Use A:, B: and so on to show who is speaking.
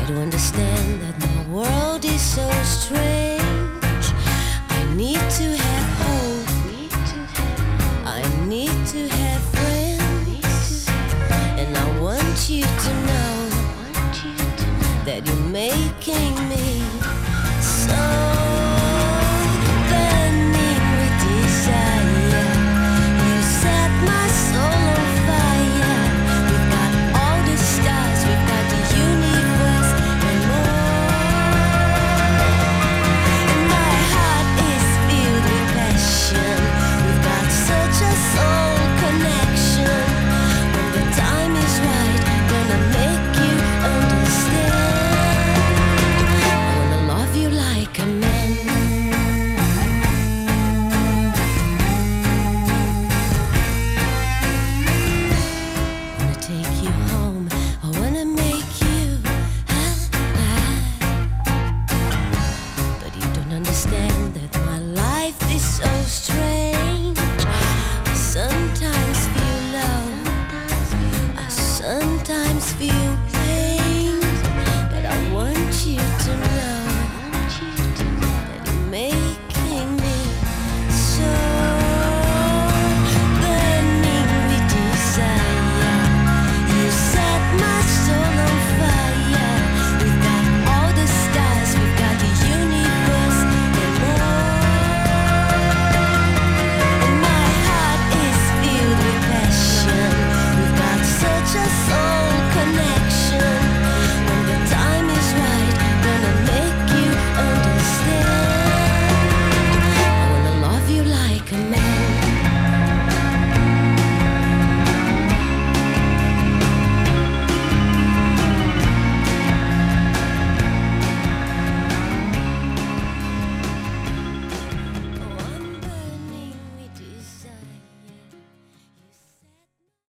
A: to understand that my world is so strange. I need to have hope. I need to have friends. And I want you to know that you're making me